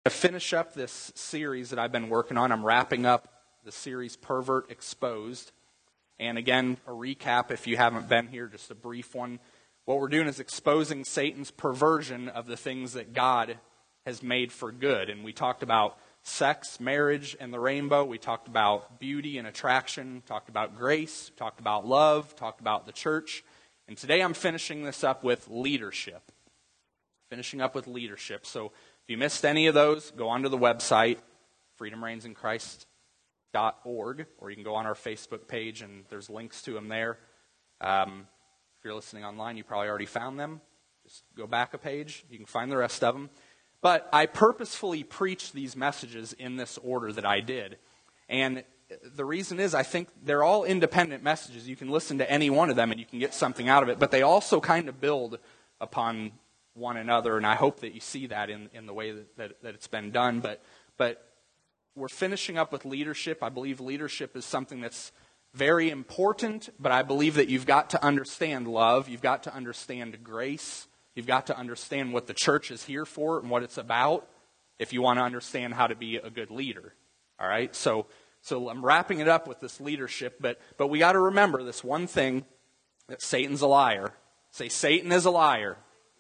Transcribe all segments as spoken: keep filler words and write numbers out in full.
To finish up this series that I've been working on, I'm wrapping up the series Pervert Exposed. And again, a recap if you haven't been here, just a brief one. What we're doing is exposing Satan's perversion of the things that God has made for good. And we talked about sex, marriage, and the rainbow. We talked about beauty and attraction, talked about grace, talked about love, talked about the church. And today I'm finishing this up with leadership. Finishing up with leadership. So if you missed any of those, go onto the website, freedom reigns in christ dot org, or you can go on our Facebook page and there's links to them there. Um, if you're listening online, you probably already found them. Just go back a page. You can find the rest of them. But I purposefully preached these messages in this order that I did. And the reason is I think they're all independent messages. You can listen to any one of them and you can get something out of it. But they also kind of build upon one another. And I hope that you see that in, in the way that, that, that it's been done. But, but we're finishing up with leadership. I believe leadership is something that's very important. But I believe that you've got to understand love. You've got to understand grace. You've got to understand what the church is here for and what it's about if you want to understand how to be a good leader. All right? So so I'm wrapping it up with this leadership, but but we got to remember this one thing, that Satan's a liar. Say, Satan is a liar.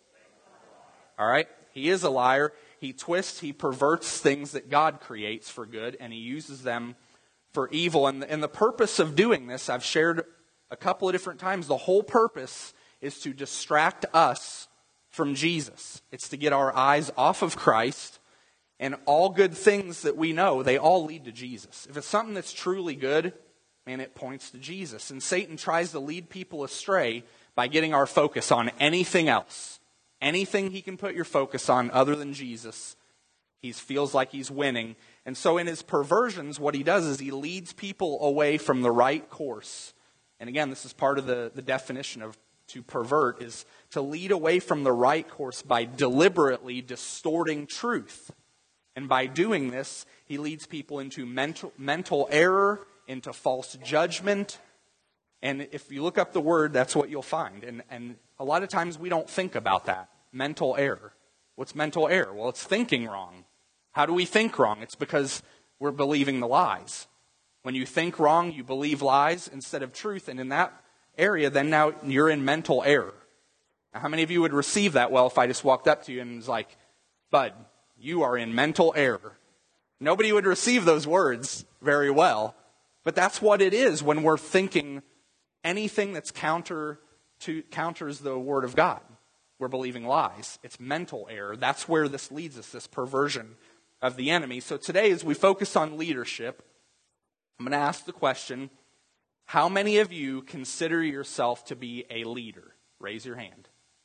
All right? He is a liar. He twists, he perverts things that God creates for good, and he uses them for evil. And, and the purpose of doing this, I've shared a couple of different times, the whole purpose is to distract us from Jesus. It's to get our eyes off of Christ, and all good things that we know, they all lead to Jesus. If it's something that's truly good, man, it points to Jesus. And Satan tries to lead people astray by getting our focus on anything else. Anything he can put your focus on other than Jesus, he feels like he's winning. And so in his perversions, what he does is he leads people away from the right course. And again, this is part of the, the definition of to pervert, is to lead away from the right course by deliberately distorting truth. And by doing this, he leads people into mental, mental error, into false judgment. And if you look up the word, that's what you'll find. And, and a lot of times we don't think about that. Mental error. What's mental error? Well, it's thinking wrong. How do we think wrong? It's because we're believing the lies. When you think wrong, you believe lies instead of truth. And in that area, then now you're in mental error. Now, how many of you would receive that well if I just walked up to you and was like, Bud, you are in mental error? Nobody would receive those words very well. But that's what it is when we're thinking anything that's counter to counters the Word of God. We're believing lies. It's mental error. That's where this leads us, this perversion of the enemy. So today, as we focus on leadership, I'm going to ask the question, how many of you consider yourself to be a leader? Raise your hand.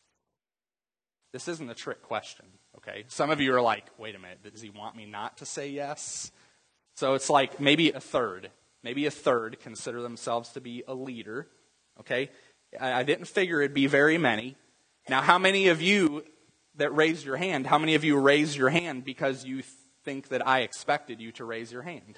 This isn't a trick question, okay? Some of you are like, wait a minute, does he want me not to say yes? So it's like maybe a third. Maybe a third consider themselves to be a leader, okay? I didn't figure it'd be very many. Now, how many of you that raised your hand, how many of you raised your hand because you think that I expected you to raise your hand?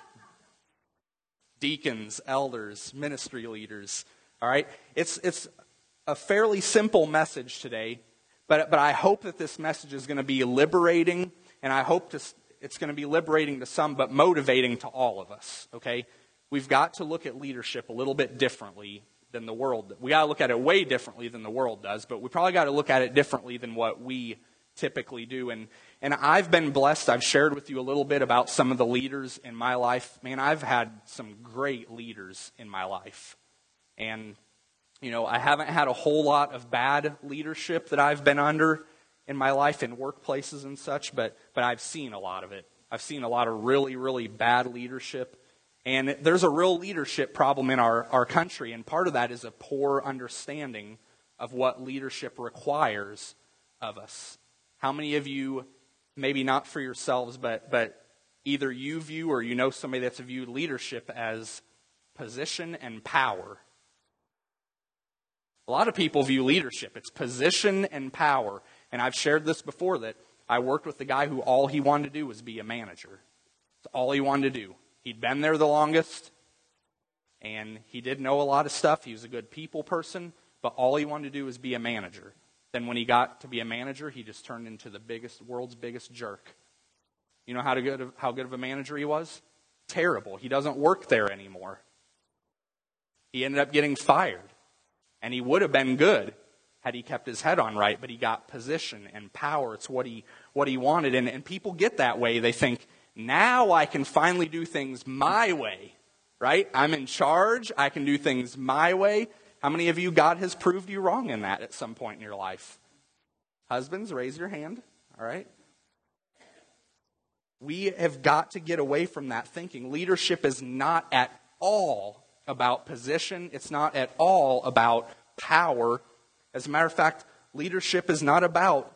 Deacons, elders, ministry leaders, all right? It's it's a fairly simple message today, but but I hope that this message is going to be liberating, and I hope to, it's going to be liberating to some, but motivating to all of us, okay? We've got to look at leadership a little bit differently than the world. We got to look at it way differently than the world does, but we probably got to look at it differently than what we typically do. And and I've been blessed. I've shared with you a little bit about some of the leaders in my life. Man, I've had some great leaders in my life. And, you know, I haven't had a whole lot of bad leadership that I've been under in my life in workplaces and such, but but I've seen a lot of it. I've seen a lot of really, really bad leadership. And there's a real leadership problem in our, our country, and part of that is a poor understanding of what leadership requires of us. How many of you, maybe not for yourselves, but but either you view or you know somebody that's viewed leadership as position and power? A lot of people view leadership. It's position and power. And I've shared this before, that I worked with the guy who all he wanted to do was be a manager. That's all he wanted to do. He'd been there the longest, and he did know a lot of stuff. He was a good people person, but all he wanted to do was be a manager. Then when he got to be a manager, he just turned into the biggest, world's biggest jerk. You know how, to good of, how good of a manager he was? Terrible. He doesn't work there anymore. He ended up getting fired. And he would have been good had he kept his head on right, but he got position and power. It's what he what he wanted. And, and people get that way. They think, now I can finally do things my way, right? I'm in charge. I can do things my way. How many of you, God has proved you wrong in that at some point in your life? Husbands, raise your hand, all right? We have got to get away from that thinking. Leadership is not at all about position. It's not at all about power. As a matter of fact, leadership is not about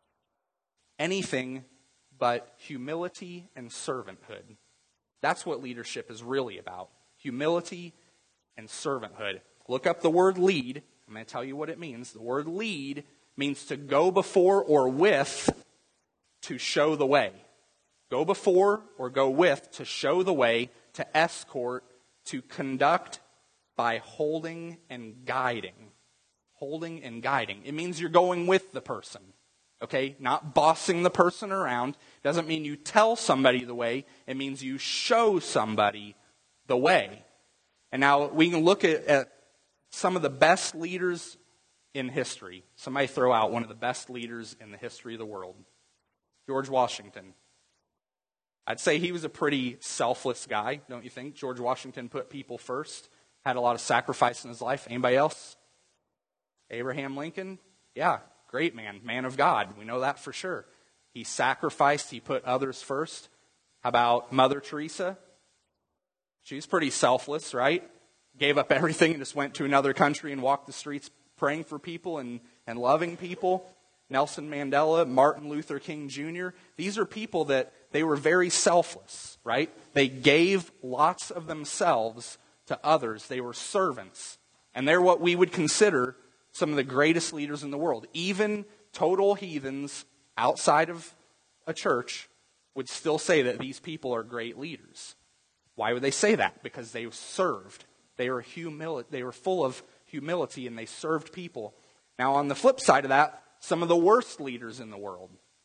anything but humility and servanthood. That's what leadership is really about. Humility and servanthood. Look up the word lead. I'm going to tell you what it means. The word lead means to go before or with to show the way. Go before or go with to show the way, to escort, to conduct by holding and guiding. Holding and guiding. It means you're going with the person. Okay? Not bossing the person around. Doesn't mean you tell somebody the way. It means you show somebody the way. And now we can look at, at some of the best leaders in history. Somebody throw out one of the best leaders in the history of the world. George Washington. I'd say he was a pretty selfless guy, don't you think? George Washington put people first, had a lot of sacrifice in his life. Anybody else? Abraham Lincoln? Yeah, great man, man of God. We know that for sure. He sacrificed, he put others first. How about Mother Teresa? She's pretty selfless, right? Gave up everything and just went to another country and walked the streets praying for people and, and loving people. Nelson Mandela, Martin Luther King Junior These are people that they were very selfless, right? They gave lots of themselves to others. They were servants. And they're what we would consider some of the greatest leaders in the world. Even total heathens outside of a church would still say that these people are great leaders. Why would they say that? Because they served. They were humili- They were full of humility and they served people. Now on the flip side of that, some of the worst leaders in the world.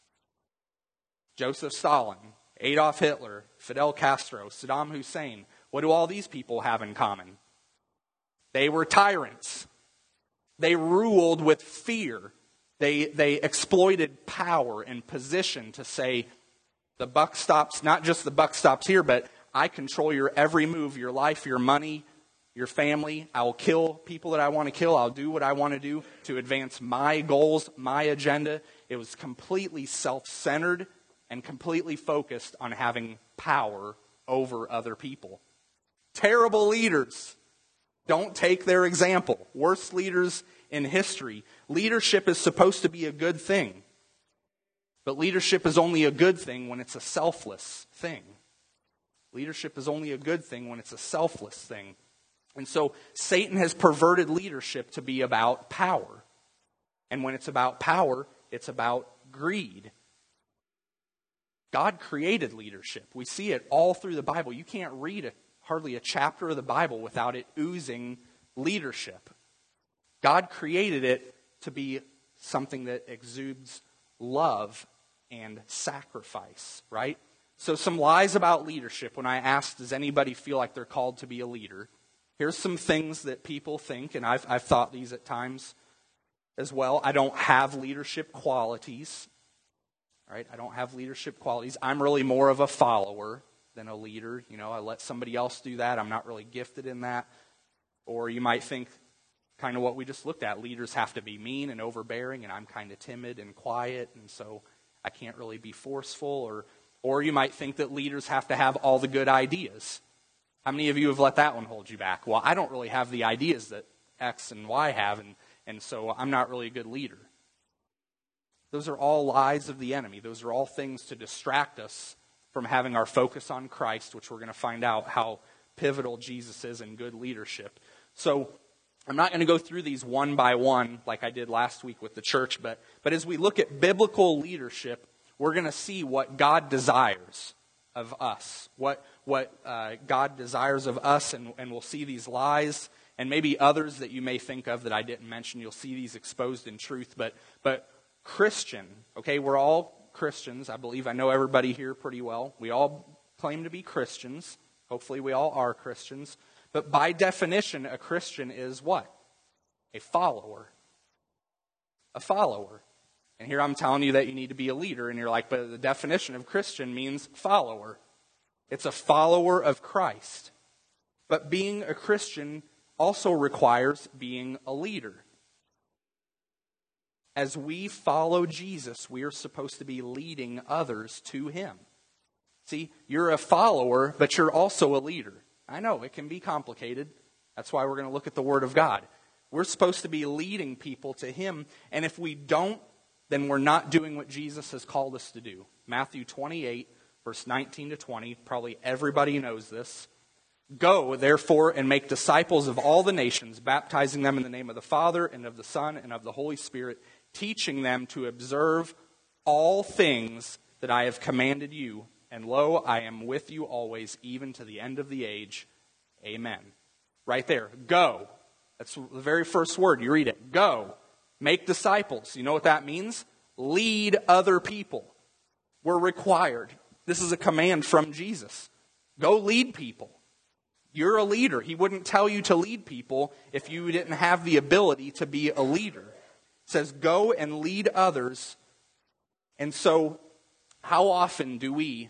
Joseph Stalin, Adolf Hitler, Fidel Castro, Saddam Hussein. What do all these people have in common? They were tyrants. They ruled with fear. They, they exploited power and position to say, the buck stops, not just the buck stops here, but I control your every move, your life, your money, your family. I will kill people that I want to kill. I'll do what I want to do to advance my goals, my agenda. It was completely self-centered and completely focused on having power over other people. Terrible leaders. Don't take their example. Worst leaders in history. Leadership is supposed to be a good thing. But leadership is only a good thing when it's a selfless thing. Leadership is only a good thing when it's a selfless thing. And so Satan has perverted leadership to be about power. And when it's about power, it's about greed. God created leadership. We see it all through the Bible. You can't read a, hardly a chapter of the Bible without it oozing leadership. God created it to be something that exudes love and sacrifice, right? So some lies about leadership. When I asked, does anybody feel like they're called to be a leader? Here's some things that people think, and I've, I've thought these at times as well. I don't have leadership qualities, right? I don't have leadership qualities. I'm really more of a follower than a leader. You know, I let somebody else do that. I'm not really gifted in that. Or you might think, kind of what we just looked at, leaders have to be mean and overbearing, and I'm kind of timid and quiet, and so I can't really be forceful. Or, or you might think that leaders have to have all the good ideas. How many of you have let that one hold you back? Well, I don't really have the ideas that X and Y have, and, and so I'm not really a good leader. Those are all lies of the enemy. Those are all things to distract us from having our focus on Christ, which we're going to find out how pivotal Jesus is in good leadership. So I'm not going to go through these one by one like I did last week with the church, but, but as we look at biblical leadership, we're going to see what God desires of us, what what uh, God desires of us, and, and we'll see these lies and maybe others that you may think of that I didn't mention. You'll see these exposed in truth, but but Christian, okay, we're all Christians. I believe I know everybody here pretty well. We all claim to be Christians. Hopefully we all are Christians. But by definition, a Christian is what? A follower. A follower. And here I'm telling you that you need to be a leader, and you're like, but the definition of Christian means follower. It's a follower of Christ. But being a Christian also requires being a leader. As we follow Jesus, we are supposed to be leading others to Him. See, you're a follower, but you're also a leader. I know, it can be complicated. That's why we're going to look at the Word of God. We're supposed to be leading people to Him, and if we don't, then we're not doing what Jesus has called us to do. Matthew twenty-eight, verse nineteen to twenty, probably everybody knows this. Go, therefore, and make disciples of all the nations, baptizing them in the name of the Father, and of the Son, and of the Holy Spirit, teaching them to observe all things that I have commanded you. And lo, I am with you always, even to the end of the age. Amen. Right there. Go. That's the very first word. You read it. Go. Make disciples. You know what that means? Lead other people. We're required. This is a command from Jesus. Go lead people. You're a leader. He wouldn't tell you to lead people if you didn't have the ability to be a leader. It says, go and lead others. And so, how often do we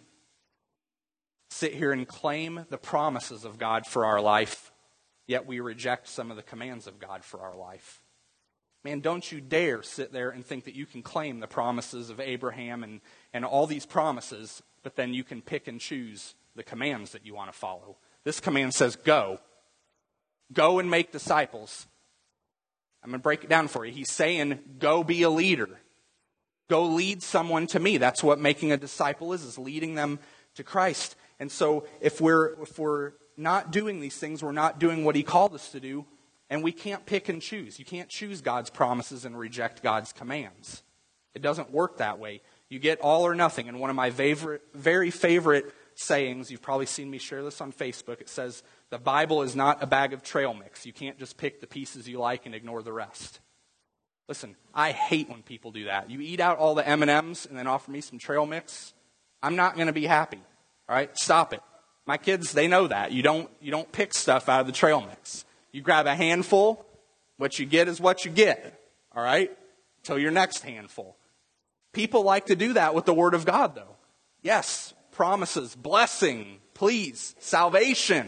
sit here and claim the promises of God for our life, yet we reject some of the commands of God for our life? Man, don't you dare sit there and think that you can claim the promises of Abraham and, and all these promises, but then you can pick and choose the commands that you want to follow. This command says, go. Go and make disciples. I'm going to break it down for you. He's saying, go be a leader. Go lead someone to me. That's what making a disciple is, is leading them to Christ. And so if we're if we're not doing these things, we're not doing what He called us to do, and we can't pick and choose. You can't choose God's promises and reject God's commands. It doesn't work that way. You get all or nothing. And one of my favorite, very favorite sayings, you've probably seen me share this on Facebook, it says, the Bible is not a bag of trail mix. You can't just pick the pieces you like and ignore the rest. Listen, I hate when people do that. You eat out all the M and M's and then offer me some trail mix. I'm not going to be happy. All right, stop it. My kids, they know that. You don't, you don't pick stuff out of the trail mix. You grab a handful. What you get is what you get. All right, till your next handful. People like to do that with the Word of God, though. Yes, promises, blessing, please, salvation.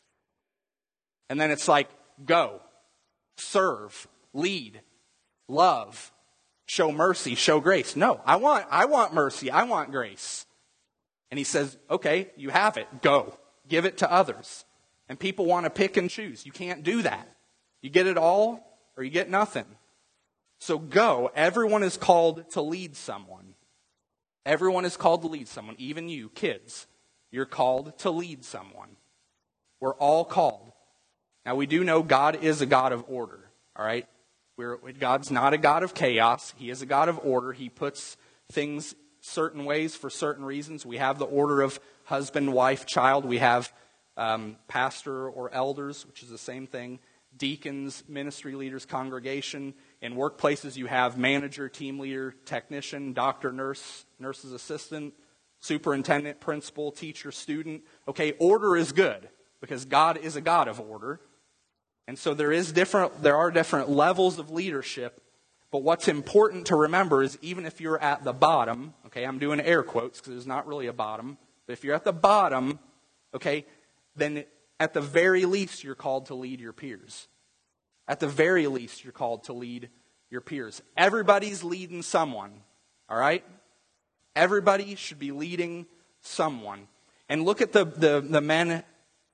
And then it's like, go, serve, lead, love, show mercy, show grace. No, I want, I want mercy. I want grace. And He says, okay, you have it. Go. Give it to others. And people want to pick and choose. You can't do that. You get it all or you get nothing. So go. Everyone is called to lead someone. Everyone is called to lead someone. Even you, kids, you're called to lead someone. We're all called. Now, we do know God is a God of order, all right? We're, God's not a God of chaos. He is a God of order. He puts things certain ways for certain reasons. We have the order of husband, wife, child. We have um, pastor or elders, which is the same thing. Deacons, ministry leaders, congregation. In workplaces, you have manager, team leader, technician, doctor, nurse, nurse's assistant, superintendent, principal, teacher, student. Okay, order is good because God is a God of order. And so there is different, there are different levels of leadership. But what's important to remember is even if you're at the bottom, okay, I'm doing air quotes because there's not really a bottom. But if you're at the bottom, okay, then at the very least you're called to lead your peers. At the very least you're called to lead your peers. Everybody's leading someone, all right? Everybody should be leading someone. And look at the, the, the men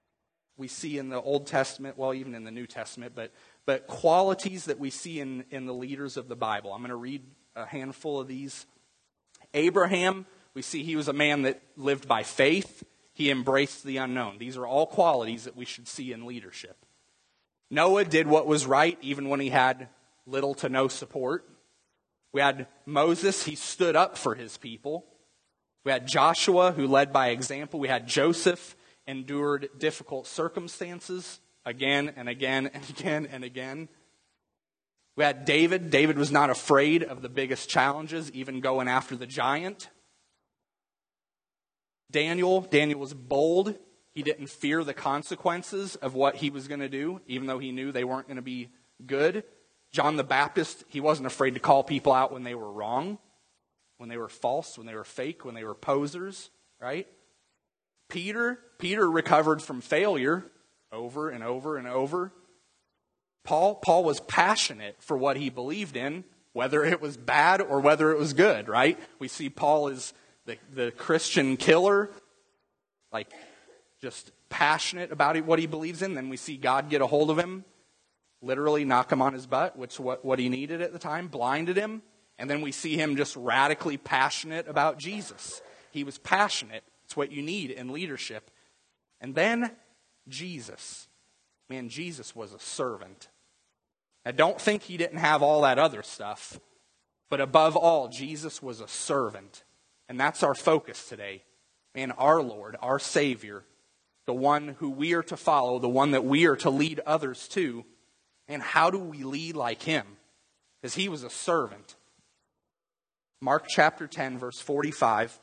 we see in the Old Testament, well, even in the New Testament, but but qualities that we see in, in the leaders of the Bible. I'm going to read a handful of these. Abraham, we see he was a man that lived by faith. He embraced the unknown. These are all qualities that we should see in leadership. Noah did what was right even when he had little to no support. We had Moses, he stood up for his people. We had Joshua, who led by example. We had Joseph, endured difficult circumstances again and again and again and again. We had David. David was not afraid of the biggest challenges, even going after the giant. Daniel, Daniel was bold. He didn't fear the consequences of what he was going to do, even though he knew they weren't going to be good. John the Baptist, he wasn't afraid to call people out when they were wrong, when they were false, when they were fake, when they were posers, right? Peter, Peter recovered from failure over and over and over. Paul, Paul was passionate for what he believed in, whether it was bad or whether it was good, right? We see Paul as the, the Christian killer, like just passionate about what he believes in. Then we see God get a hold of him, literally knock him on his butt, which is what, what he needed at the time, blinded him. And then we see him just radically passionate about Jesus. He was passionate. It's what you need in leadership. And then Jesus. Man, Jesus was a servant. I don't think he didn't have all that other stuff. But above all, Jesus was a servant. And that's our focus today. Man, our Lord, our Savior, the one who we are to follow, the one that we are to lead others to. And how do we lead like him? Because he was a servant. Mark chapter ten, verse forty-five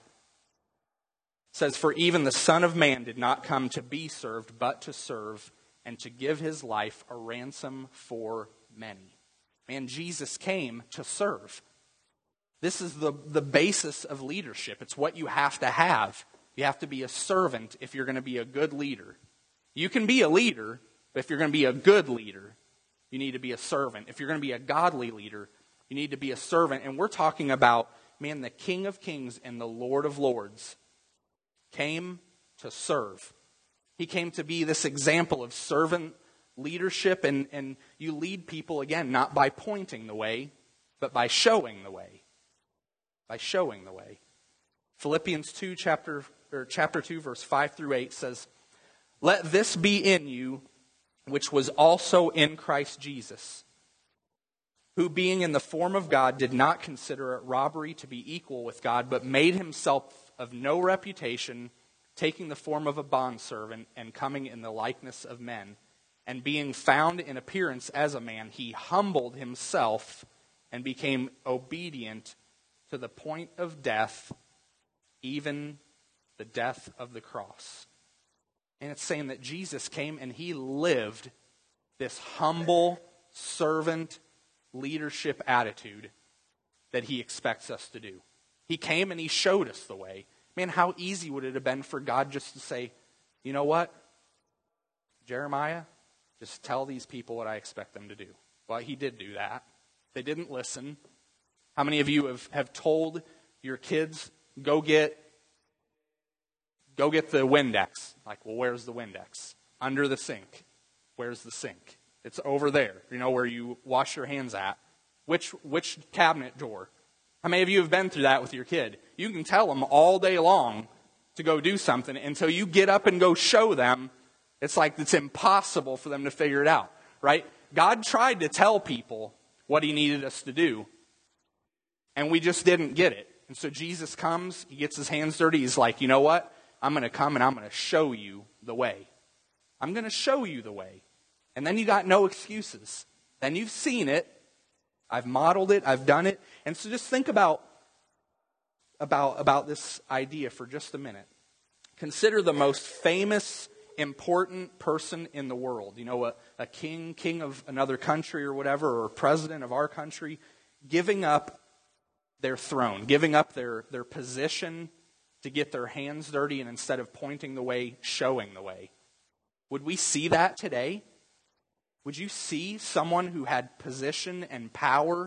says, "For even the Son of Man did not come to be served, but to serve, and to give his life a ransom for many." Man, Jesus came to serve. This is the, the basis of leadership. It's what you have to have. You have to be a servant if you're going to be a good leader. You can be a leader, but if you're going to be a good leader, you need to be a servant. If you're going to be a godly leader, you need to be a servant. And we're talking about, man, the King of Kings and the Lord of Lords came to serve. He came to be this example of servant leadership. And, and you lead people, again, not by pointing the way, but by showing the way. By showing the way. Philippians two, chapter, or chapter two, verse five through eight says, "Let this be in you, which was also in Christ Jesus, who being in the form of God did not consider it robbery to be equal with God, but made himself of no reputation, taking the form of a bondservant and coming in the likeness of men. And being found in appearance as a man, he humbled himself and became obedient to the point of death, even the death of the cross." And it's saying that Jesus came and he lived this humble servant leadership attitude that he expects us to do. He came and he showed us the way. Man, how easy would it have been for God just to say, you know what, Jeremiah, just tell these people what I expect them to do. Well, he did do that. They didn't listen. How many of you have, have told your kids, go get Go get the Windex. Like, well, where's the Windex? Under the sink. Where's the sink? It's over there. You know, where you wash your hands at. Which which cabinet drawer? How many of you have been through that with your kid? You can tell them all day long to go do something until you get up and go show them. It's like it's impossible for them to figure it out, right? God tried to tell people what he needed us to do, and we just didn't get it. And so Jesus comes, he gets his hands dirty. He's like, you know what? I'm going to come and I'm going to show you the way. I'm going to show you the way. And then you got no excuses. Then you've seen it. I've modeled it. I've done it. And so just think about, about, about this idea for just a minute. Consider the most famous, important person in the world. You know, a, a king, king of another country or whatever, or president of our country, giving up their throne, giving up their, their position to get their hands dirty, and instead of pointing the way, showing the way. Would we see that today? Would you see someone who had position and power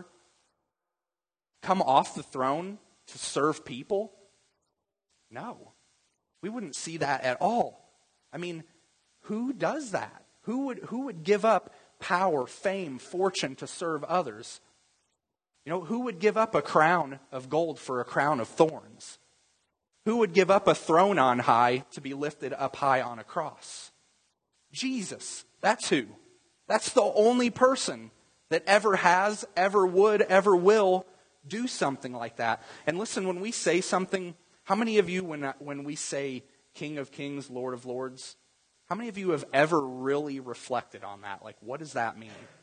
come off the throne to serve people? No. We wouldn't see that at all. I mean, who does that? Who would, who would give up power, fame, fortune to serve others? You know, who would give up a crown of gold for a crown of thorns? Who would give up a throne on high to be lifted up high on a cross? Jesus. That's who. That's the only person that ever has, ever would, ever will do something like that. And listen, when we say something, how many of you, when, when we say King of Kings, Lord of Lords, how many of you have ever really reflected on that? Like, what does that mean?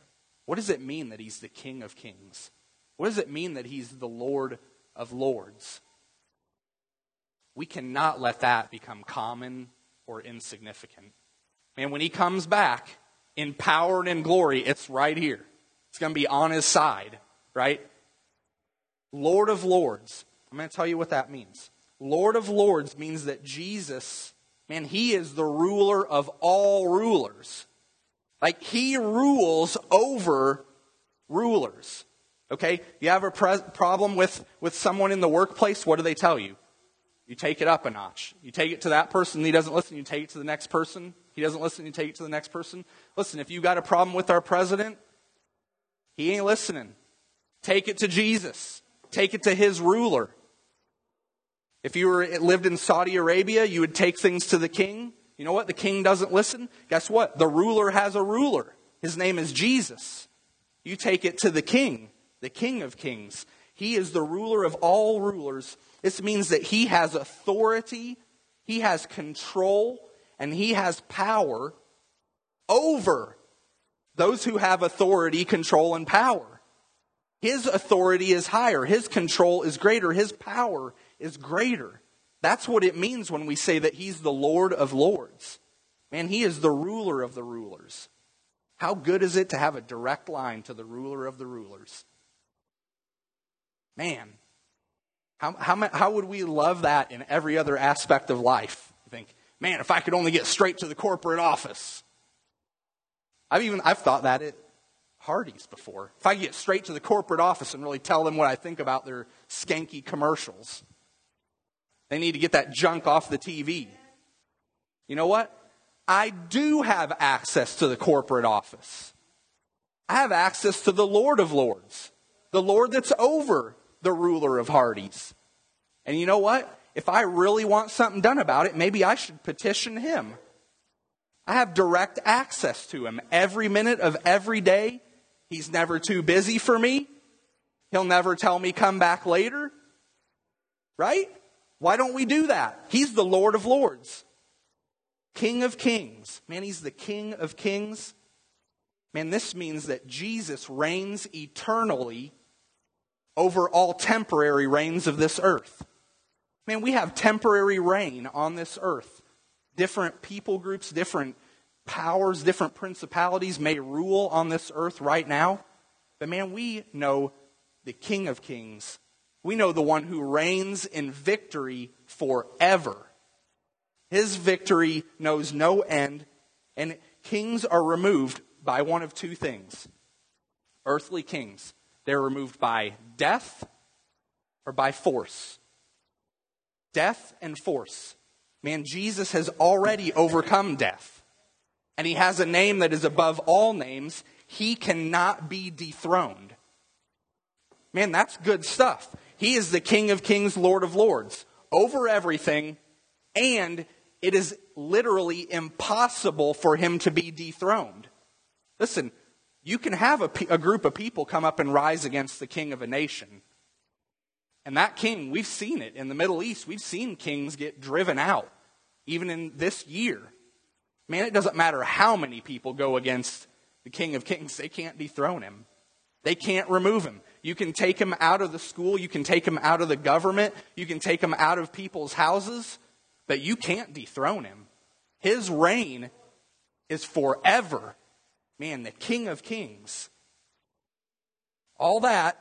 What does it mean that he's the King of Kings? What does it mean that he's the Lord of Lords? We cannot let that become common or insignificant. And when he comes back in power and in glory, it's right here. It's going to be on his side, right? Lord of Lords. I'm going to tell you what that means. Lord of Lords means that Jesus, man, he is the ruler of all rulers. Like, he rules over rulers. Okay? You have a pre- problem with, with someone in the workplace, what do they tell you? You take it up a notch. You take it to that person, he doesn't listen, you take it to the next person. He doesn't listen, you take it to the next person. Listen, if you got a problem with our president, he ain't listening. Take it to Jesus. Take it to his ruler. If you were lived in Saudi Arabia, you would take things to the king. You know what? The king doesn't listen. Guess what? The ruler has a ruler. His name is Jesus. You take it to the king, the King of Kings. He is the ruler of all rulers. This means that he has authority, he has control, and he has power over those who have authority, control, and power. His authority is higher. His control is greater. His power is greater. That's what it means when we say that he's the Lord of Lords. Man, he is the ruler of the rulers. How good is it to have a direct line to the ruler of the rulers? Man, how, how, how would we love that in every other aspect of life? You think, man, if I could only get straight to the corporate office. I've even, I've thought that at Hardee's before. If I could get straight to the corporate office and really tell them what I think about their skanky commercials. They need to get that junk off the T V. You know what? I do have access to the corporate office. I have access to the Lord of Lords. The Lord that's over the ruler of Hardee's. And you know what? If I really want something done about it, maybe I should petition him. I have direct access to him every minute of every day. He's never too busy for me. He'll never tell me come back later. Right? Why don't we do that? He's the Lord of Lords. King of Kings. Man, he's the King of Kings. Man, this means that Jesus reigns eternally over all temporary reigns of this earth. Man, we have temporary reign on this earth. Different people groups, different powers, different principalities may rule on this earth right now. But man, we know the King of Kings. We know the one who reigns in victory forever. His victory knows no end, and kings are removed by one of two things. Earthly kings. They're removed by death or by force. Death and force. Man, Jesus has already overcome death. And he has a name that is above all names. He cannot be dethroned. Man, that's good stuff. He is the King of Kings, Lord of Lords, over everything, and it is literally impossible for him to be dethroned. Listen, you can have a, a group of people come up and rise against the king of a nation. And that king, we've seen it in the Middle East. We've seen kings get driven out, even in this year. Man, it doesn't matter how many people go against the King of Kings. They can't dethrone him. They can't remove him. You can take him out of the school. You can take him out of the government. You can take him out of people's houses. But you can't dethrone him. His reign is forever. Man, the King of Kings. All that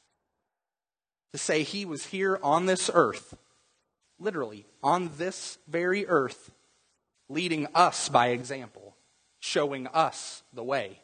to say he was here on this earth, literally on this very earth, leading us by example, showing us the way.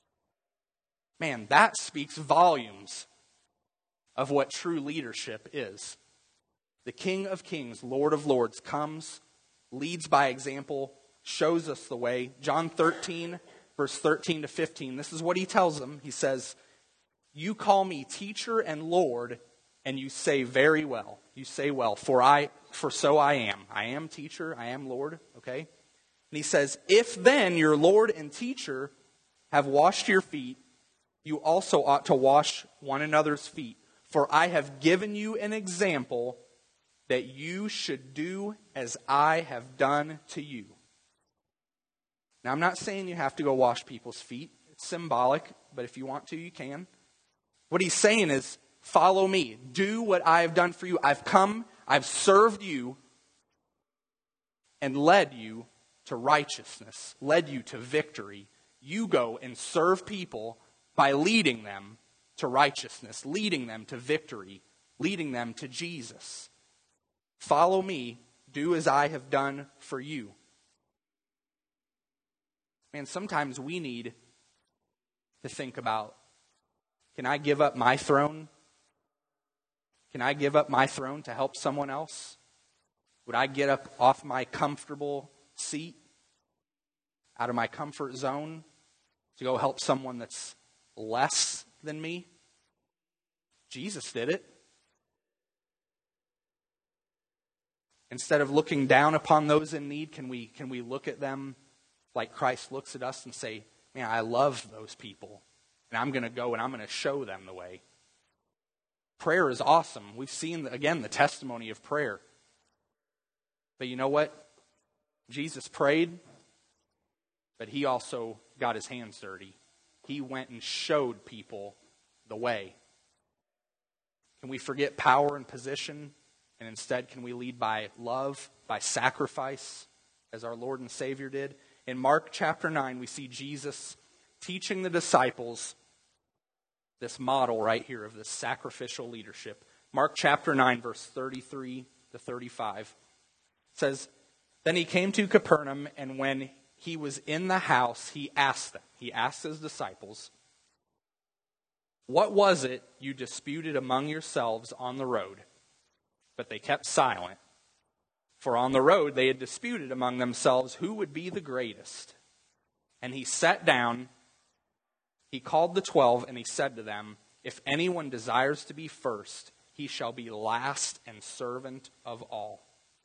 Man, that speaks volumes of what true leadership is. The King of Kings, Lord of Lords, comes, leads by example, shows us the way. John thirteen, verse thirteen to fifteen, this is what he tells them. He says, "You call me teacher and Lord, and you say very well." You say well, for I, for so I am. I am teacher, I am Lord, okay? And he says, "If then your Lord and teacher have washed your feet, you also ought to wash one another's feet. For I have given you an example that you should do as I have done to you." Now, I'm not saying you have to go wash people's feet. It's symbolic, but if you want to, you can. What he's saying is, follow me. Do what I have done for you. I've come, I've served you, and led you to righteousness, led you to victory. You go and serve people by leading them to righteousness, leading them to victory, leading them to Jesus. Follow me. Do as I have done for you. Man, sometimes we need to think about, can I give up my throne? Can I give up my throne to help someone else? Would I get up off my comfortable seat, out of my comfort zone, to go help someone that's less than me? Jesus did it. Instead of looking down upon those in need, can we, can we look at them like Christ looks at us and say, man, I love those people, and I'm going to go and I'm going to show them the way. Prayer is awesome. We've seen, again, the testimony of prayer. But you know what? Jesus prayed, but he also got his hands dirty. He went and showed people the way. Can we forget power and position, and instead can we lead by love, by sacrifice, as our Lord and Savior did? In Mark chapter nine, we see Jesus teaching the disciples this model right here of this sacrificial leadership. Mark chapter nine, verse thirty-three to thirty-five says, then he came to Capernaum, and when he was in the house, he asked them, he asked his disciples, what was it you disputed among yourselves on the road? But they kept silent. For on the road they had disputed among themselves who would be the greatest. And he sat down, he called the twelve, and he said to them, if anyone desires to be first, he shall be last and servant of all.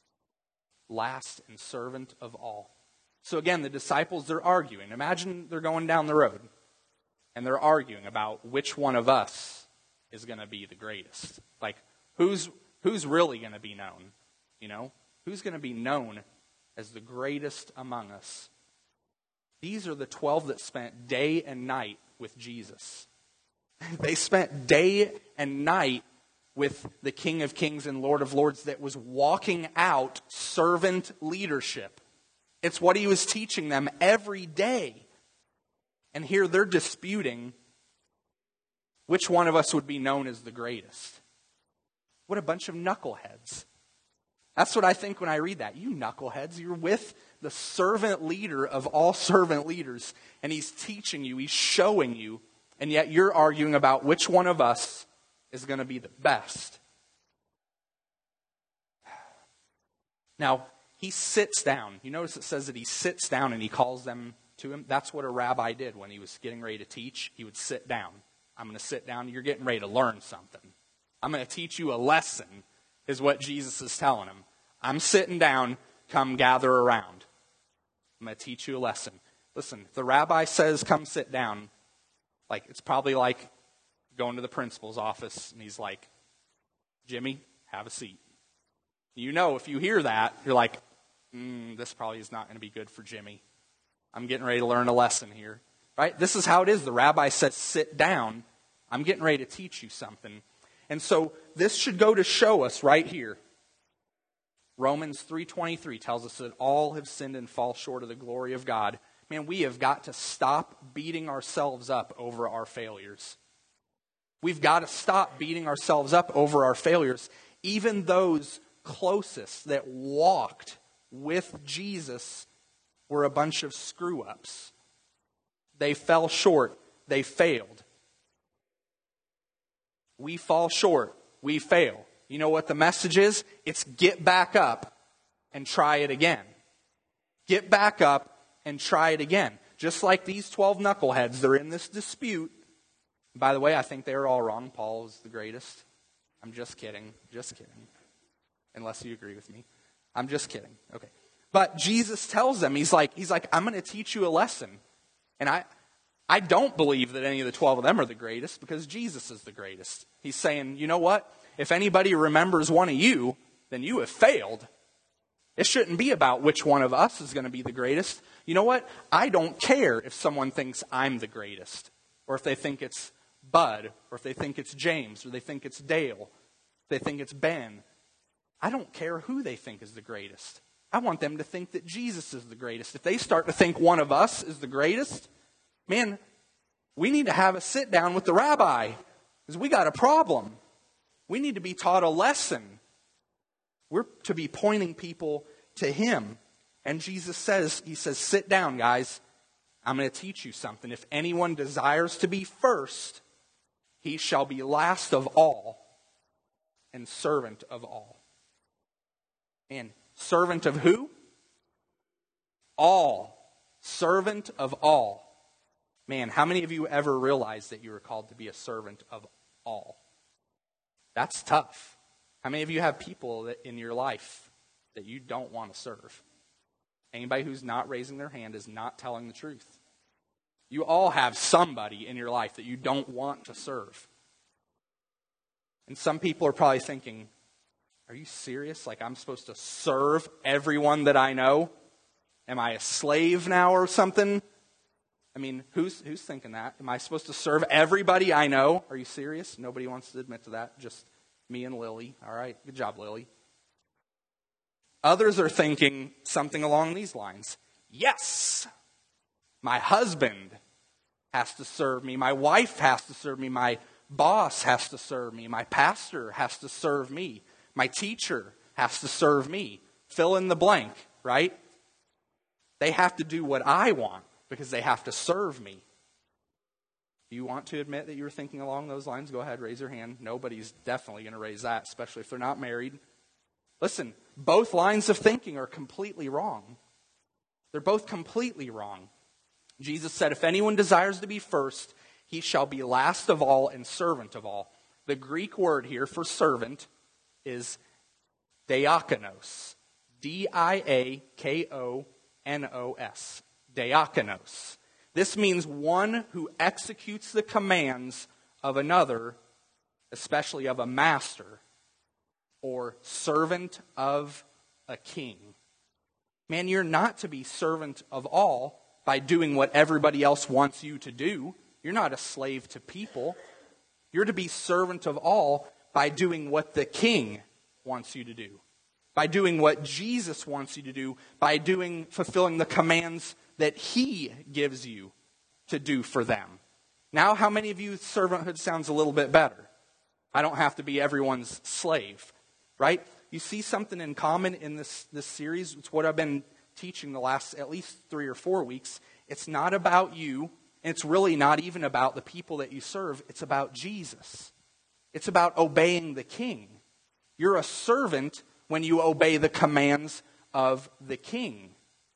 Last and servant of all. So again, the disciples, they're arguing. Imagine they're going down the road, and they're arguing about which one of us is going to be the greatest. Like, who's who's really going to be known? You know? Who's going to be known as the greatest among us? These are the twelve that spent day and night with Jesus. They spent day and night with the King of Kings and Lord of Lords that was walking out servant leadership. It's what he was teaching them every day. And here they're disputing which one of us would be known as the greatest. What a bunch of knuckleheads. That's what I think when I read that. You knuckleheads, you're with the servant leader of all servant leaders, and he's teaching you, he's showing you, and yet you're arguing about which one of us is going to be the best. Now, he sits down. You notice it says that he sits down and he calls them to him. That's what a rabbi did when he was getting ready to teach. He would sit down. I'm going to sit down. You're getting ready to learn something. I'm going to teach you a lesson, is what Jesus is telling him. I'm sitting down. Come gather around. I'm going to teach you a lesson. Listen, if the rabbi says, come sit down, like it's probably like going to the principal's office, and he's like, Jimmy, have a seat. You know, if you hear that, you're like, mm, this probably is not going to be good for Jimmy. I'm getting ready to learn a lesson here. Right? This is how it is. The rabbi says, sit down. I'm getting ready to teach you something. And so this should go to show us right here. Romans three twenty-three tells us that all have sinned and fall short of the glory of God. Man, we have got to stop beating ourselves up over our failures. We've got to stop beating ourselves up over our failures. Even those closest that walked with Jesus were a bunch of screw-ups. They fell short. They failed. We fall short. We fail. You know what the message is? It's get back up and try it again. Get back up and try it again. Just like these twelve knuckleheads, they're in this dispute. By the way, I think they're all wrong. Paul is the greatest. I'm just kidding. Just kidding. Unless you agree with me. I'm just kidding. Okay. But Jesus tells them, he's like, he's like, I'm going to teach you a lesson. And I, I don't believe that any of the twelve of them are the greatest because Jesus is the greatest. He's saying, you know what? If anybody remembers one of you, then you have failed. It shouldn't be about which one of us is going to be the greatest. You know what? I don't care if someone thinks I'm the greatest, or if they think it's Bud, or if they think it's James, or they think it's Dale, if they think it's Ben. I don't care who they think is the greatest. I want them to think that Jesus is the greatest. If they start to think one of us is the greatest, man, we need to have a sit down with the rabbi, because we got a problem. We need to be taught a lesson. We're to be pointing people to him. And Jesus says, he says, sit down, guys. I'm going to teach you something. If anyone desires to be first, he shall be last of all and servant of all. And servant of who? All. Servant of all. Man, how many of you ever realized that you were called to be a servant of all? That's tough. How many of you have people that in your life that you don't want to serve? Anybody who's not raising their hand is not telling the truth. You all have somebody in your life that you don't want to serve. And some people are probably thinking, are you serious? Like I'm supposed to serve everyone that I know? Am I a slave now or something? I mean, who's who's thinking that? Am I supposed to serve everybody I know? Are you serious? Nobody wants to admit to that. Just me and Lily. All right. Good job, Lily. Others are thinking something along these lines. Yes, my husband has to serve me. My wife has to serve me. My boss has to serve me. My pastor has to serve me. My teacher has to serve me. Fill in the blank, right? They have to do what I want because they have to serve me. Do you want to admit that you were thinking along those lines? Go ahead, raise your hand. Nobody's definitely going to raise that, especially if they're not married. Listen, both lines of thinking are completely wrong. They're both completely wrong. Jesus said, if anyone desires to be first, he shall be last of all and servant of all. The Greek word here for servant is diakonos. D I A K O N O S. Diakonos. This means one who executes the commands of another, especially of a master, or servant of a king. Man, you're not to be servant of all by doing what everybody else wants you to do. You're not a slave to people. You're to be servant of all by doing what the king wants you to do. By doing what Jesus wants you to do. By doing, fulfilling the commands that he gives you to do for them. Now, how many of you servanthood sounds a little bit better? I don't have to be everyone's slave, right? You see something in common in this, this series. It's what I've been teaching the last at least three or four weeks. It's not about you, and it's really not even about the people that you serve. It's about Jesus. It's about obeying the king. You're a servant when you obey the commands of the king.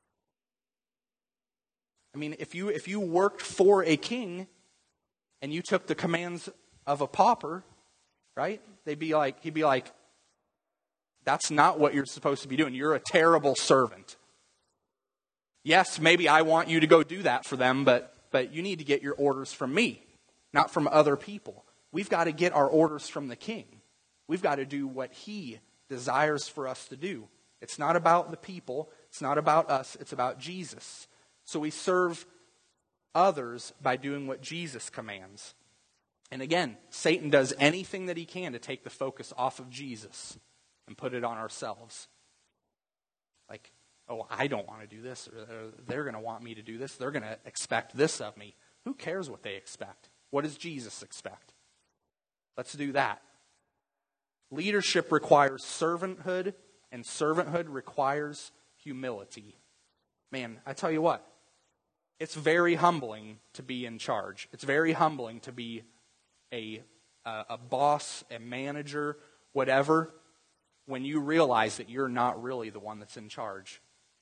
I mean, if you if you worked for a king and you took the commands of a pauper, right? They'd be like, he'd be like, that's not what you're supposed to be doing. You're a terrible servant. Yes, maybe I want you to go do that for them, but but you need to get your orders from me, not from other people. We've got to get our orders from the king. We've got to do what he desires for us to do. It's not about the people. It's not about us. It's about Jesus. So we serve others by doing what Jesus commands. And again, Satan does anything that he can to take the focus off of Jesus and put it on ourselves. Like, oh, I don't want to do this. Or they're going to want me to do this. They're going to expect this of me. Who cares what they expect? What does Jesus expect? Let's do that. Leadership requires servanthood, and servanthood requires humility. Man, I tell you what, it's very humbling to be in charge. It's very humbling to be a, a, a boss, a manager, whatever, when you realize that you're not really the one that's in charge.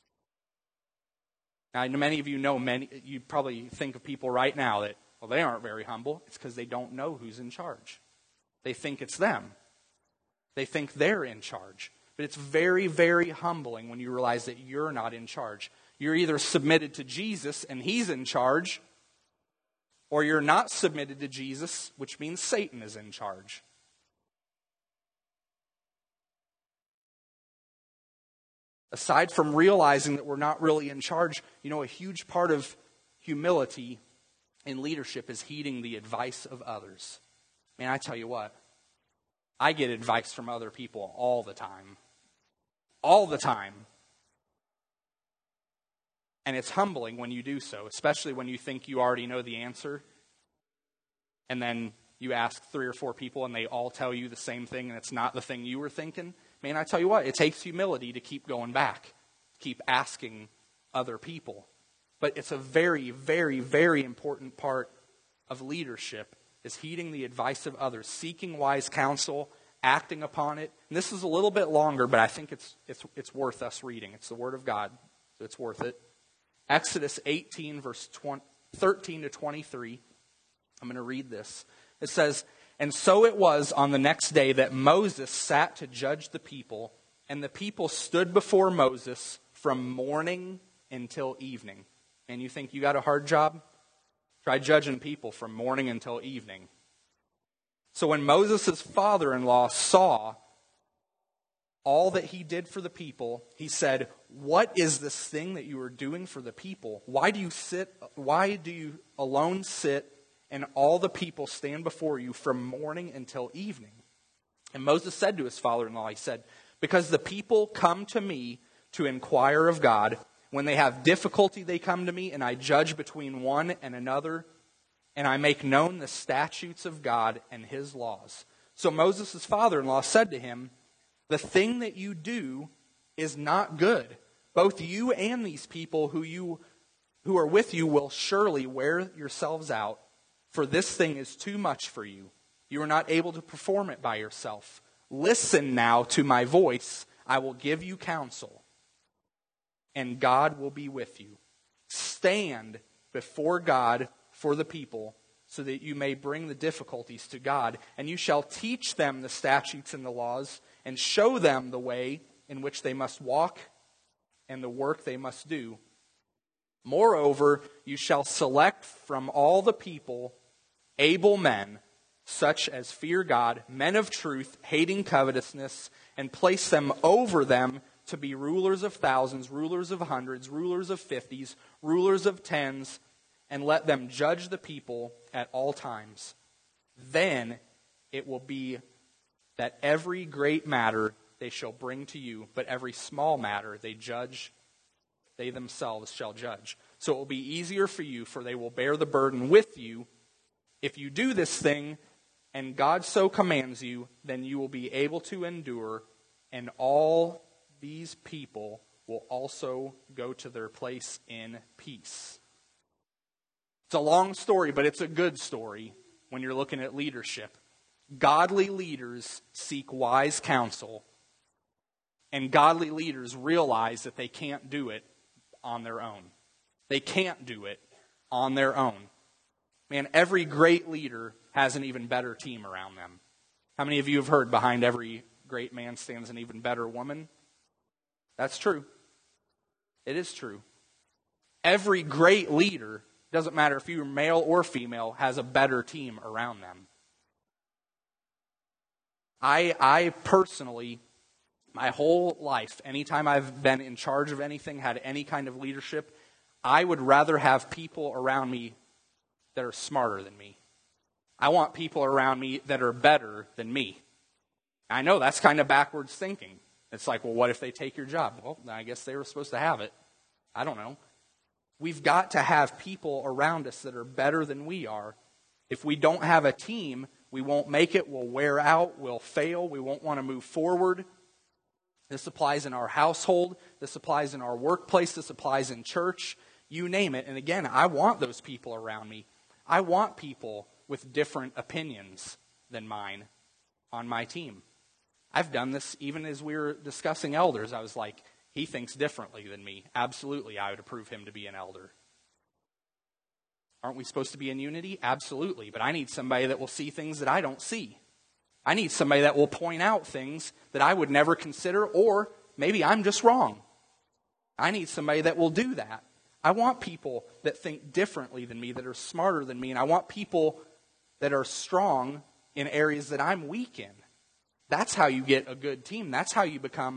Now, many of you know, many you probably think of people right now that, well, they aren't very humble. It's because they don't know who's in charge. They think it's them. They think they're in charge. But it's very, very humbling when you realize that you're not in charge. You're either submitted to Jesus and he's in charge, or you're not submitted to Jesus, which means Satan is in charge. Aside from realizing that we're not really in charge, you know, a huge part of humility in leadership is heeding the advice of others. Man, I tell you what, I get advice from other people all the time. All the time. And it's humbling when you do so, especially when you think you already know the answer. And then you ask three or four people and they all tell you the same thing and it's not the thing you were thinking. Man, I tell you what, it takes humility to keep going back, keep asking other people. But it's a very, very, very important part of leadership is heeding the advice of others, seeking wise counsel, acting upon it. And this is a little bit longer, but I think it's it's it's worth us reading. It's the Word of God, so it's worth it. Exodus eighteen, verse thirteen to twenty-three. I'm going to read this. It says, "And so it was on the next day that Moses sat to judge the people, and the people stood before Moses from morning until evening." And you think you got a hard job? Try judging people from morning until evening. So when Moses' father-in-law saw all that he did for the people, he said, "What is this thing that you are doing for the people? Why do you sit, why do you alone sit and all the people stand before you from morning until evening?" And Moses said to his father-in-law, he said, "Because the people come to me to inquire of God. When they have difficulty, they come to me, and I judge between one and another, and I make known the statutes of God and his laws." So Moses' father-in-law said to him, "The thing that you do is not good. Both you and these people who you who are with you will surely wear yourselves out, for this thing is too much for you. You are not able to perform it by yourself. Listen now to my voice. I will give you counsel, and God will be with you. Stand before God for the people, so that you may bring the difficulties to God, and you shall teach them the statutes and the laws, and show them the way in which they must walk and the work they must do. Moreover, you shall select from all the people able men, such as fear God, men of truth, hating covetousness, and place them over them to be rulers of thousands, rulers of hundreds, rulers of fifties, rulers of tens, and let them judge the people at all times. Then it will be that every great matter they shall bring to you, but every small matter they judge, they themselves shall judge. So it will be easier for you, for they will bear the burden with you. If you do this thing, and God so commands you, then you will be able to endure, and all these people will also go to their place in peace." It's a long story, but it's a good story when you're looking at leadership. Godly leaders seek wise counsel, and godly leaders realize that they can't do it on their own. They can't do it on their own. Man, every great leader has an even better team around them. How many of you have heard behind every great man stands an even better woman? That's true. It is true. Every great leader, doesn't matter if you're male or female, has a better team around them. I, I personally, my whole life, anytime I've been in charge of anything, had any kind of leadership, I would rather have people around me that are smarter than me. I want people around me that are better than me. I know that's kind of backwards thinking. It's like, well, what if they take your job? Well, I guess they were supposed to have it. I don't know. We've got to have people around us that are better than we are. If we don't have a team, we won't make it. We'll wear out. We'll fail. We won't want to move forward. This applies in our household. This applies in our workplace. This applies in church. You name it. And again, I want those people around me. I want people with different opinions than mine on my team. I've done this even as we were discussing elders. I was like, he thinks differently than me. Absolutely, I would approve him to be an elder. Aren't we supposed to be in unity? Absolutely. But I need somebody that will see things that I don't see. I need somebody that will point out things that I would never consider, or maybe I'm just wrong. I need somebody that will do that. I want people that think differently than me, that are smarter than me, and I want people that are strong in areas that I'm weak in. That's how you get a good team. That's how you become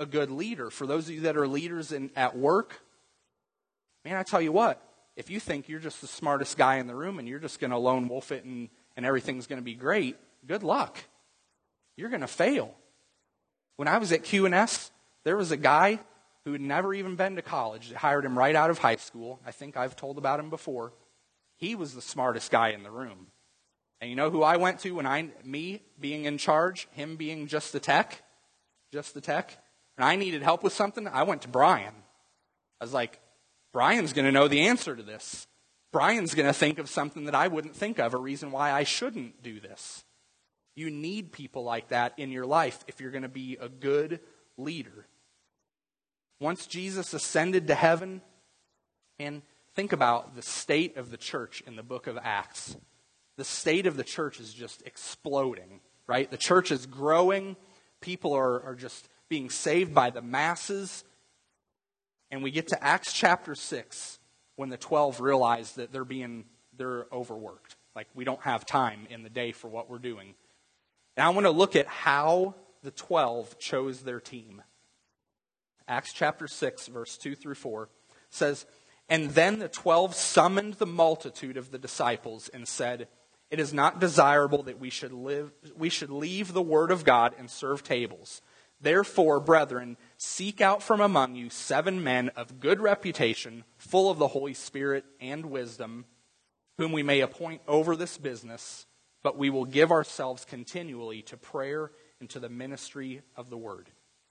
a good leader. For those of you that are leaders in, at work, man, I tell you what, if you think you're just the smartest guy in the room and you're just going to lone wolf it and, and everything's going to be great, good luck. You're going to fail. When I was at Q and S, there was a guy who had never even been to college. They hired him right out of high school. I think I've told about him before. He was the smartest guy in the room. And you know who I went to when I, me being in charge, him being just the tech, just the tech, and I needed help with something, I went to Brian. I was like, Brian's going to know the answer to this. Brian's going to think of something that I wouldn't think of, a reason why I shouldn't do this. You need people like that in your life if you're going to be a good leader. Once Jesus ascended to heaven, and think about the state of the church in the book of Acts. The state of the church is just exploding, right? The church is growing. People are, are just being saved by the masses. And we get to Acts chapter six when the twelve realize that they're being, they're overworked. Like, we don't have time in the day for what we're doing. And I want to look at how the twelve chose their team. Acts chapter six, verse two through four says, "And then the twelve summoned the multitude of the disciples and said, 'It is not desirable that we should live, we should leave the word of God and serve tables. Therefore, brethren, seek out from among you seven men of good reputation, full of the Holy Spirit and wisdom, whom we may appoint over this business, but we will give ourselves continually to prayer and to the ministry of the word.'"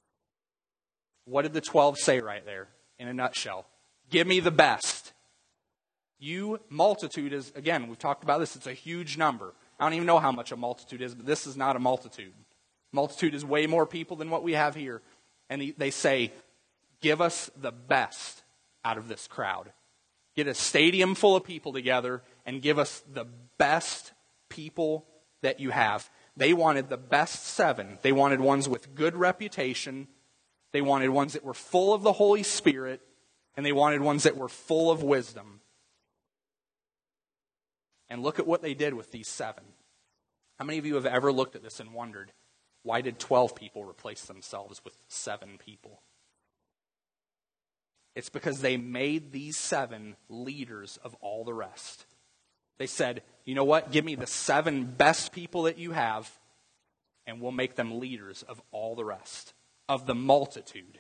What did the twelve say right there in a nutshell? Give me the best. You, multitude is, again, we've talked about this, it's a huge number. I don't even know how much a multitude is, but this is not a multitude. Multitude is way more people than what we have here. And they say, give us the best out of this crowd. Get a stadium full of people together and give us the best people that you have. They wanted the best seven. They wanted ones with good reputation. They wanted ones that were full of the Holy Spirit. And they wanted ones that were full of wisdom. And look at what they did with these seven. How many of you have ever looked at this and wondered, why did twelve people replace themselves with seven people? It's because they made these seven leaders of all the rest. They said, you know what? Give me the seven best people that you have, and we'll make them leaders of all the rest, of the multitude.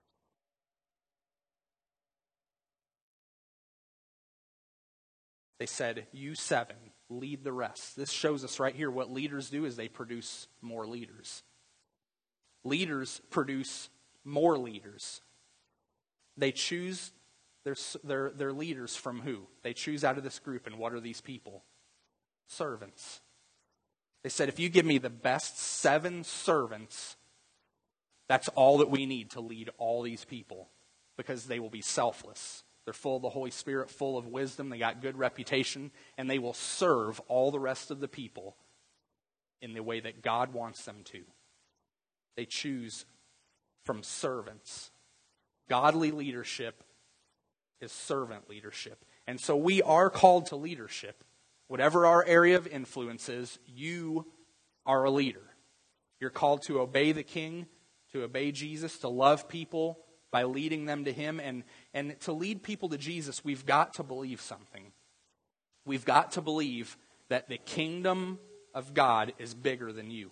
They said, you seven, lead the rest. This shows us right here what leaders do is they produce more leaders. Leaders produce more leaders. They choose their, their, their leaders from who? They choose out of this group, and what are these people? Servants. They said, if you give me the best seven servants, that's all that we need to lead all these people, because they will be selfless. They're full of the Holy Spirit, full of wisdom. They got good reputation, and they will serve all the rest of the people in the way that God wants them to. They choose from servants. Godly leadership is servant leadership. And so we are called to leadership. Whatever our area of influence is, you are a leader. You're called to obey the King, to obey Jesus, to love people by leading them to Him. And, and to lead people to Jesus, we've got to believe something. We've got to believe that the kingdom of God is bigger than you.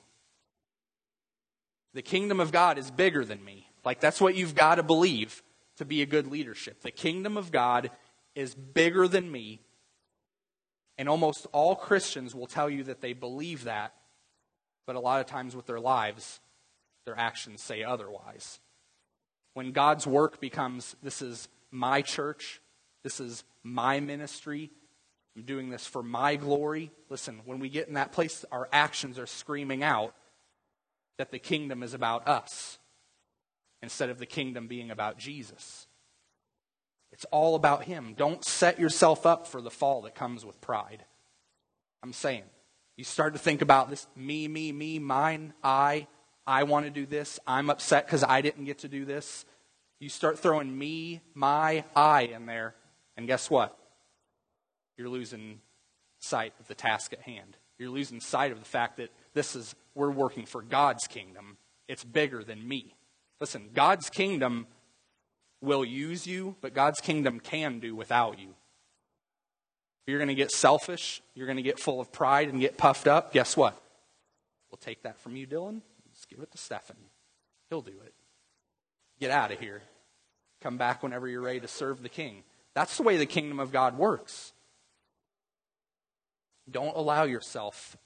The kingdom of God is bigger than me. Like, that's what you've got to believe to be a good leadership. The kingdom of God is bigger than me. And almost all Christians will tell you that they believe that, but a lot of times with their lives, their actions say otherwise. When God's work becomes, this is my church, this is my ministry, I'm doing this for my glory. Listen, when we get in that place, our actions are screaming out that the kingdom is about us instead of the kingdom being about Jesus. It's all about Him. Don't set yourself up for the fall that comes with pride. I'm saying, you start to think about this, me, me, me, mine, I, I want to do this. I'm upset because I didn't get to do this. You start throwing me, my, I in there, and guess what? You're losing sight of the task at hand. You're losing sight of the fact that this is, we're working for God's kingdom. It's bigger than me. Listen, God's kingdom will use you, but God's kingdom can do without you. If you're going to get selfish, you're going to get full of pride and get puffed up, guess what? We'll take that from you, Dylan. Just give it to Stephen. He'll do it. Get out of here. Come back whenever you're ready to serve the king. That's the way the kingdom of God works. Don't allow yourself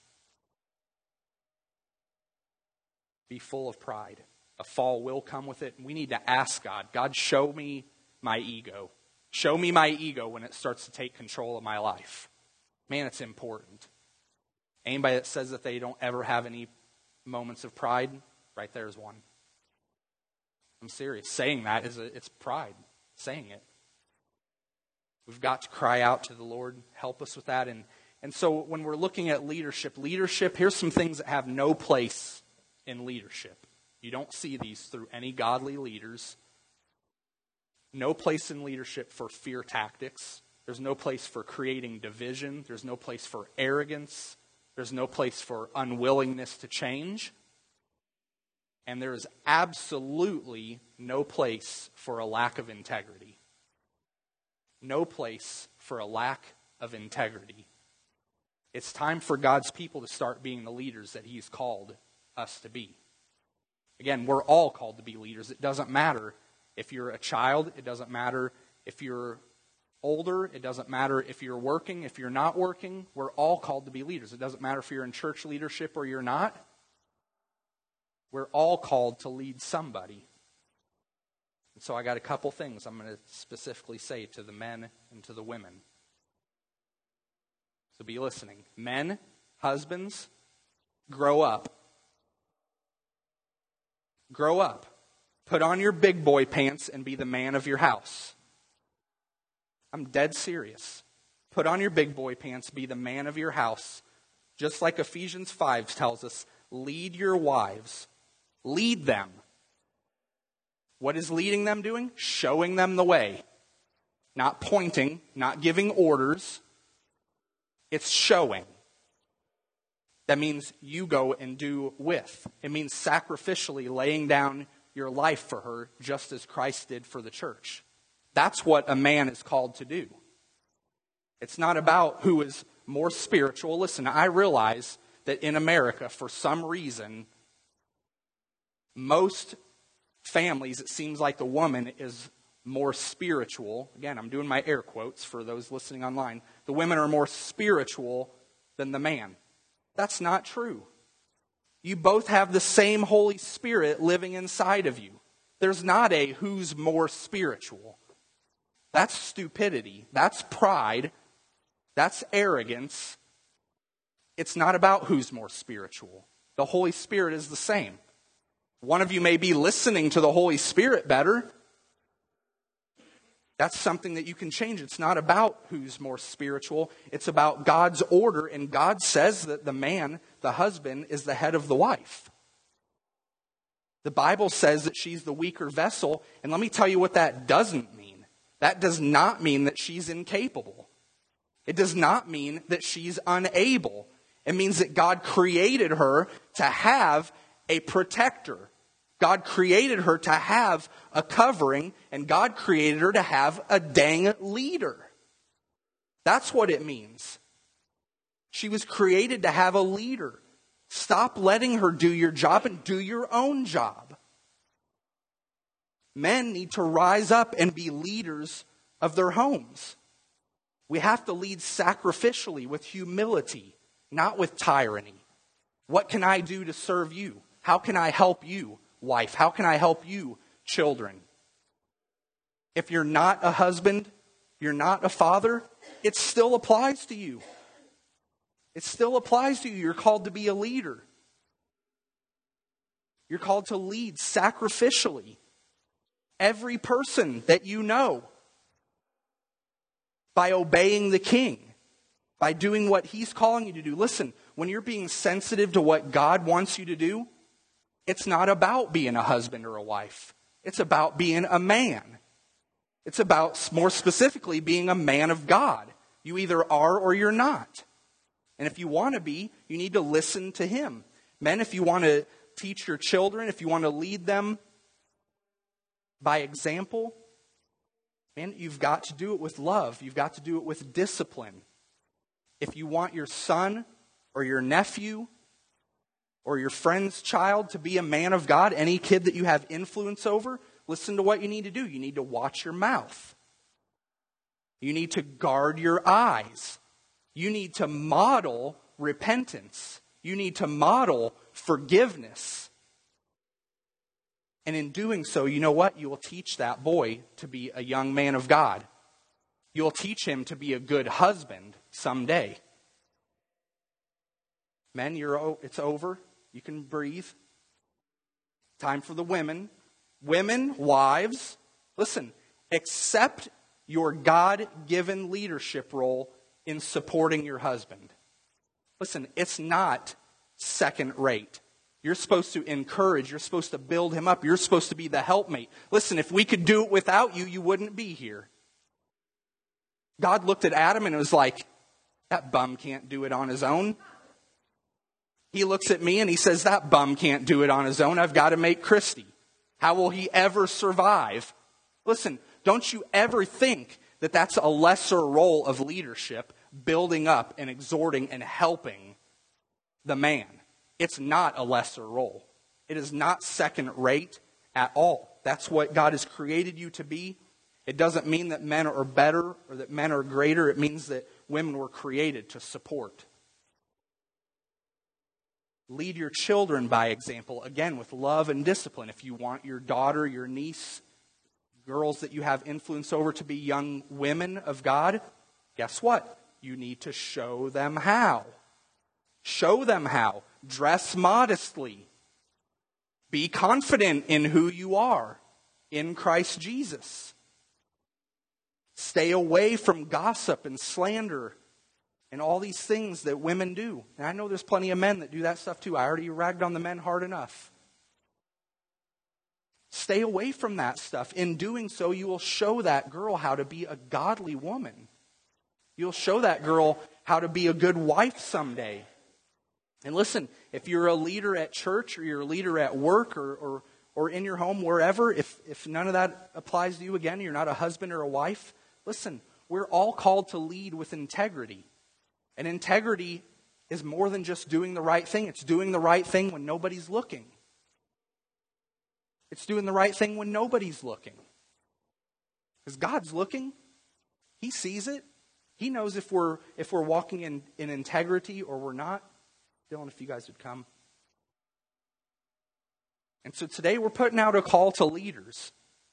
be full of pride. A fall will come with it. We need to ask God, God, show me my ego. Show me my ego when it starts to take control of my life. Man, it's important. Anybody that says that they don't ever have any moments of pride, right there is one. I'm serious. Saying that is a, it's pride. Saying it. We've got to cry out to the Lord. Help us with that. And, and so when we're looking at leadership, leadership, here's some things that have no place in leadership. You don't see these through any godly leaders. No place in leadership for fear tactics. There's no place for creating division. There's no place for arrogance. There's no place for unwillingness to change. And there is absolutely no place for a lack of integrity. No place for a lack of integrity. It's time for God's people to start being the leaders that He's called us to be. Again, we're all called to be leaders. It doesn't matter if you're a child. It doesn't matter if you're older. It doesn't matter if you're working, if you're not working. We're all called to be leaders. It doesn't matter if you're in church leadership or you're not. We're all called to lead somebody. And so I got a couple things I'm going to specifically say to the men and to the women. So be listening. Men, husbands, grow up. Grow up. Put on your big boy pants and be the man of your house. I'm dead serious. Put on your big boy pants, be the man of your house. Just like Ephesians five tells us, lead your wives. Lead them. What is leading them doing? Showing them the way. Not pointing, not giving orders. It's showing. That means you go and do with. It means sacrificially laying down your life for her, just as Christ did for the church. That's what a man is called to do. It's not about who is more spiritual. Listen, I realize that in America, for some reason, most families, it seems like the woman is more spiritual. Again, I'm doing my air quotes for those listening online. The women are more spiritual than the man. That's not true. You both have the same Holy Spirit living inside of you. There's not a who's more spiritual. That's stupidity. That's pride. That's arrogance. It's not about who's more spiritual. The Holy Spirit is the same. One of you may be listening to the Holy Spirit better. That's something that you can change. It's not about who's more spiritual. It's about God's order. And God says that the man, the husband, is the head of the wife. The Bible says that she's the weaker vessel. And let me tell you what that doesn't mean. That does not mean that she's incapable. It does not mean that she's unable. It means that God created her to have a protector. God created her to have a covering, and God created her to have a dang leader. That's what it means. She was created to have a leader. Stop letting her do your job and do your own job. Men need to rise up and be leaders of their homes. We have to lead sacrificially with humility, not with tyranny. What can I do to serve you? How can I help you, wife? How can I help you, children? If you're not a husband, you're not a father, it still applies to you. It still applies to you. You're called to be a leader. You're called to lead sacrificially every person that you know by obeying the King, by doing what He's calling you to do. Listen, when you're being sensitive to what God wants you to do, it's not about being a husband or a wife. It's about being a man. It's about, more specifically, being a man of God. You either are or you're not. And if you want to be, you need to listen to Him. Men, if you want to teach your children, if you want to lead them by example, man, you've got to do it with love. You've got to do it with discipline. If you want your son or your nephew or your friend's child to be a man of God, any kid that you have influence over, listen to what you need to do. You need to watch your mouth. You need to guard your eyes. You need to model repentance. You need to model forgiveness. And in doing so, you know what? You will teach that boy to be a young man of God. You'll teach him to be a good husband someday. Men, you're, it's over. You can breathe. Time for the women. Women, wives, listen, accept your God-given leadership role in supporting your husband. Listen, it's not second rate. You're supposed to encourage. You're supposed to build him up. You're supposed to be the helpmate. Listen, if we could do it without you, you wouldn't be here. God looked at Adam and it was like, that bum can't do it on his own. He looks at me and he says, that bum can't do it on his own. I've got to make Christy. How will he ever survive? Listen, don't you ever think that that's a lesser role of leadership, building up and exhorting and helping the man. It's not a lesser role. It is not second rate at all. That's what God has created you to be. It doesn't mean that men are better or that men are greater. It means that women were created to support. Lead your children by example, again, with love and discipline. If you want your daughter, your niece, girls that you have influence over to be young women of God, guess what? You need to show them how. Show them how. Dress modestly. Be confident in who you are in Christ Jesus. Stay away from gossip and slander and all these things that women do. And I know there's plenty of men that do that stuff too. I already ragged on the men hard enough. Stay away from that stuff. In doing so, you will show that girl how to be a godly woman. You'll show that girl how to be a good wife someday. And listen, if you're a leader at church or you're a leader at work or, or, or in your home, wherever, if, if none of that applies to you, again, you're not a husband or a wife, listen, we're all called to lead with integrity. And integrity is more than just doing the right thing. It's doing the right thing when nobody's looking. It's doing the right thing when nobody's looking. Because God's looking. He sees it. He knows if we're if we're walking in, in integrity or we're not. Dylan, if you guys would come. And so today we're putting out a call to leaders.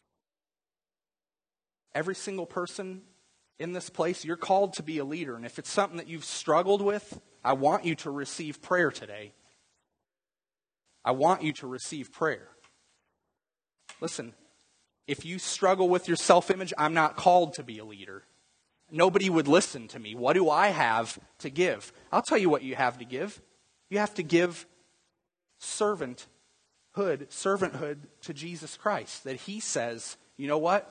Every single person in this place, you're called to be a leader. And if it's something that you've struggled with, I want you to receive prayer today. I want you to receive prayer. Listen, if you struggle with your self-image, I'm not called to be a leader. Nobody would listen to me. What do I have to give? I'll tell you what you have to give. You have to give servanthood, servanthood to Jesus Christ. That He says, you know what?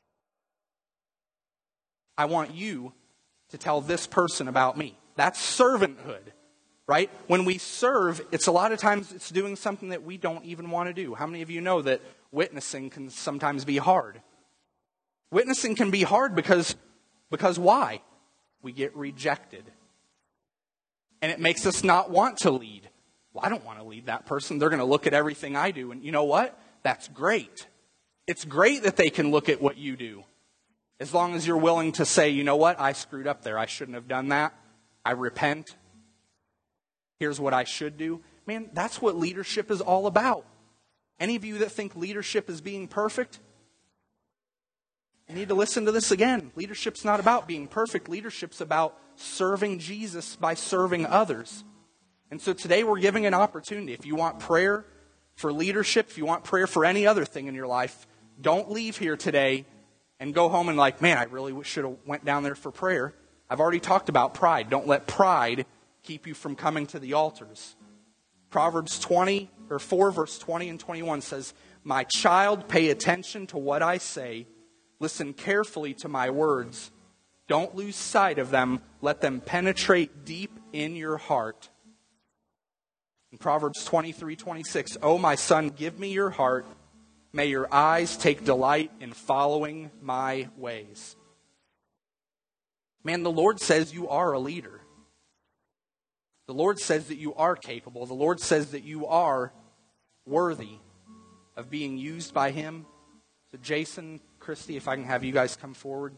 I want you to tell this person about me. That's servanthood, right? When we serve, it's a lot of times it's doing something that we don't even want to do. How many of you know that witnessing can sometimes be hard? Witnessing can be hard because, because why? We get rejected. And it makes us not want to lead. Well, I don't want to lead that person. They're going to look at everything I do. And you know what? That's great. It's great that they can look at what you do. As long as you're willing to say, you know what? I screwed up there. I shouldn't have done that. I repent. Here's what I should do. Man, that's what leadership is all about. Any of you that think leadership is being perfect, you need to listen to this again. Leadership's not about being perfect. Leadership's about serving Jesus by serving others. And so today we're giving an opportunity. If you want prayer for leadership, if you want prayer for any other thing in your life, don't leave here today and go home and like, man, I really should have went down there for prayer. I've already talked about pride. Don't let pride keep you from coming to the altars. Proverbs twenty or four verse twenty and twenty-one says, my child, pay attention to what I say. Listen carefully to my words. Don't lose sight of them. Let them penetrate deep in your heart. In Proverbs twenty-three twenty-six, oh, my son, give me your heart May your eyes take delight in following my ways. Man, the Lord says you are a leader. The Lord says that you are capable. The Lord says that you are worthy of being used by Him. So Jason, Christy, if I can have you guys come forward.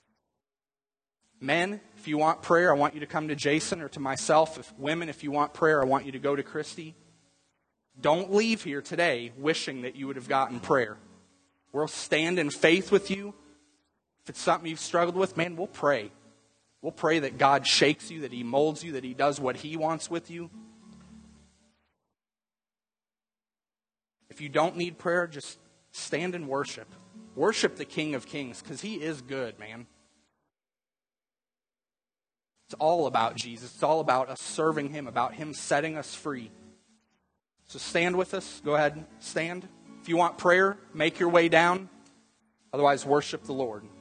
Men, if you want prayer, I want you to come to Jason or to myself. If women, if you want prayer, I want you to go to Christy. Don't leave here today wishing that you would have gotten prayer. We'll stand in faith with you. If it's something you've struggled with, man, we'll pray. We'll pray that God shakes you, that He molds you, that He does what He wants with you. If you don't need prayer, just stand and worship. Worship the King of Kings, because He is good, man. It's all about Jesus. It's all about us serving Him, about Him setting us free. So stand with us. Go ahead and stand. If you want prayer, make your way down. Otherwise, worship the Lord.